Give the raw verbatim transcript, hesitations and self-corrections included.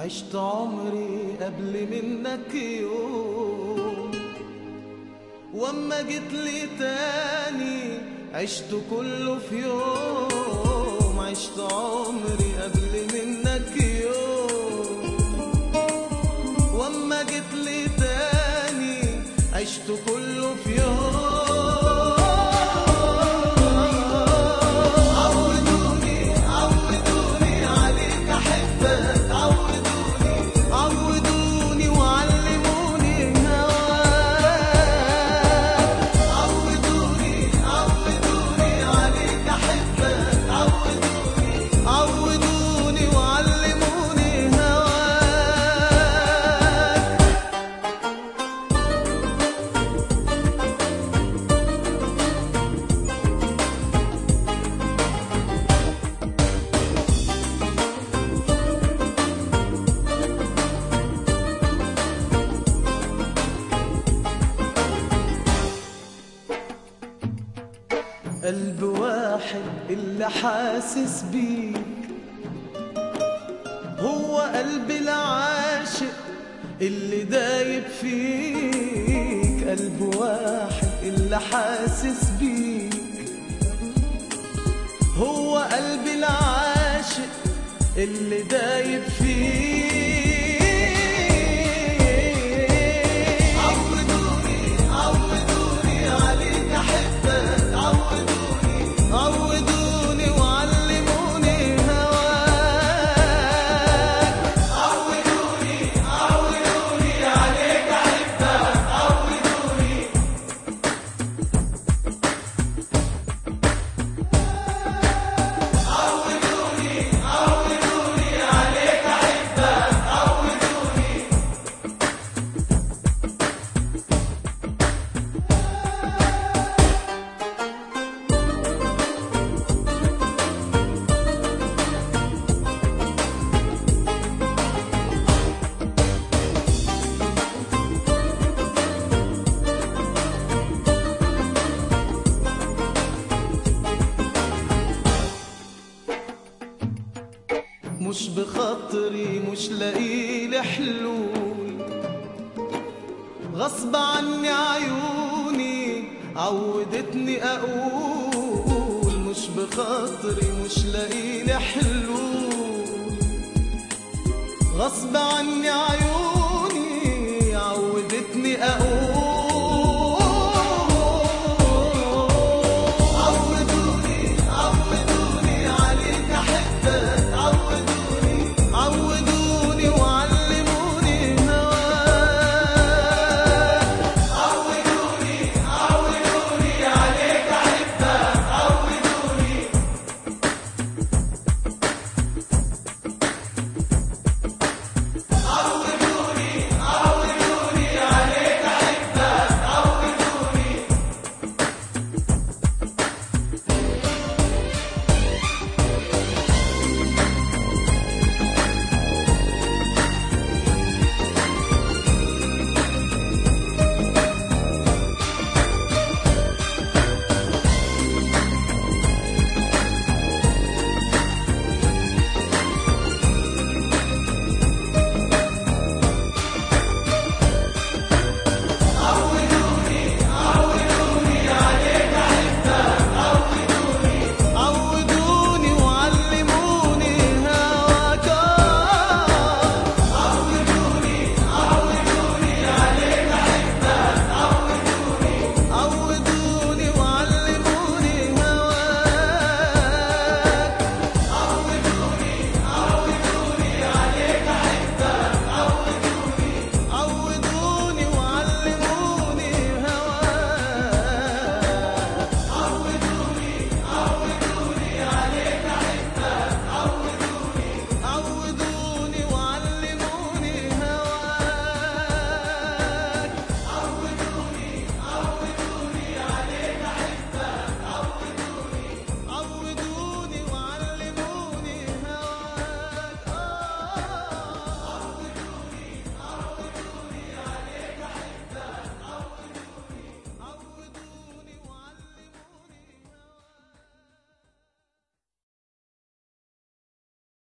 عشت عمري قبل منك يوم، واما جيت لي تاني عشت كله في يوم. عشت عمري قبل منك يوم، واما جيت لي تاني عشت كله في يوم. قلب واحد اللي حاسس بيك، هو قلب العاشق اللي دايب فيك. قلب واحد اللي حاسس بيك، هو قلب العاشق اللي دايب فيك. مش بخاطري مش لاقيلي حلول، غصب عني عيوني عودتني اقول. مش بخاطري مش لاقيلي حلول، غصب عني عيوني عودتني اقول.